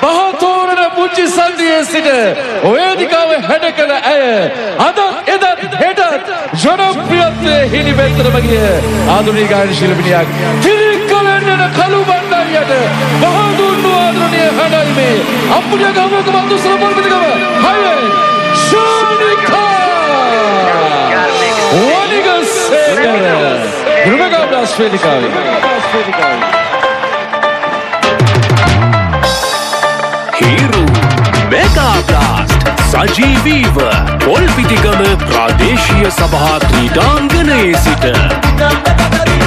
බහතෝරන පුංචි සන්දියේ සිට වේදිකාවේ හැඩකල ඇය අද එදත් හෙටත් ජනප්‍රියත්වයේ හිණිපෙත්තටම ගිය ආධුනික ගායන ශිල්පිනියක් තිරිකලෙන්නන කළු බණ්ඩාරියට බහදුන්නු ආදරණීය හැඩයිමේ අප්පුඩිය ගමක මන්දුසල පොල්පිටිගම හයිවේ ශෝනිකා වනිගසේකර ගෘහගම් රාජ්‍යවේදිකාවේ Hiru Mega Blast සජීවීව පොල්පිටිගම ප්‍රාදේශීය සභා ක්‍රීඩාංගණයේ සිට